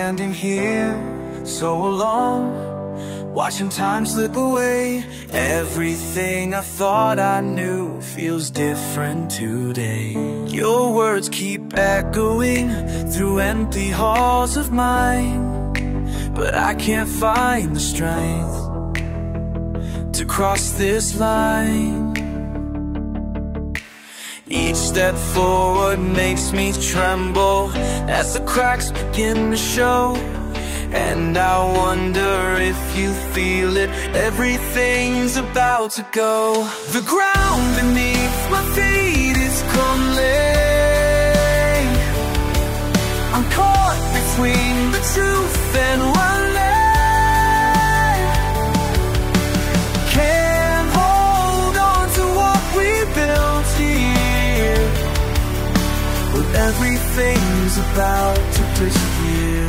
standing here so alone, watching time slip away. Everything I thought I knew feels different today. Your words keep echoing through empty halls of mine, but I can't find the strength to cross this line. Each step forward makes me tremble as the cracks begin to show. And I wonder if you feel it, everything's about to go. The ground beneath my feet is crumbling. I'm caught between the truth and running. Can't hold on to what we built here, but everything's about to disappear.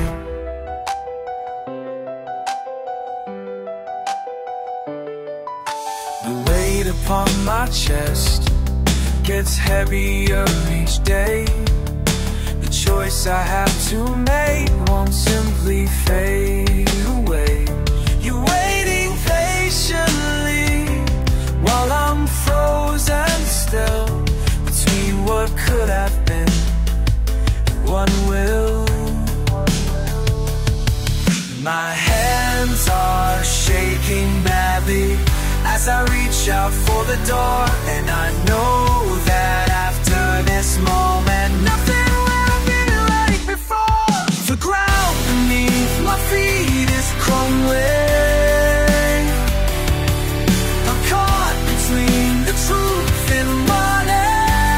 The weight upon my chest gets heavier each day. The choice I have to make won't simply fade away. You're waiting patiently while I'm frozen still between what could have been and what will. My hands are shaking badly as I reach out for the door, and I know that after this moment nothing will have been like before. The ground beneath my feet is crumbling. I'm caught between the truth and money.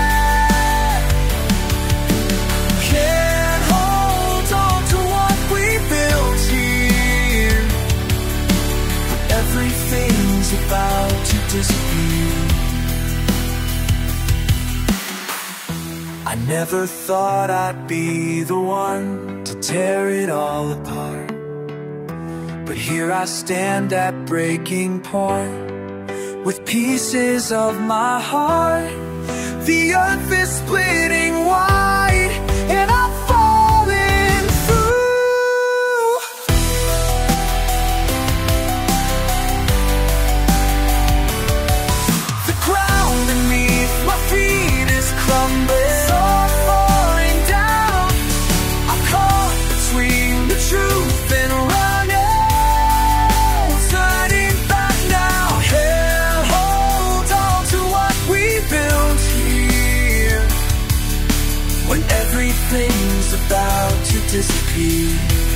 Can't hold on to what we built here, but everything's about to disappear. I never thought I'd be the one to tear it all apart, but here I stand at breaking point with pieces of my heart. The earth is splitting wide and I'm falling through. The ground beneath my feet is crumbling, so I'm falling down. I'm caught between the truth and running, turning back now. Can't hold on to what we built here when everything's about to disappear.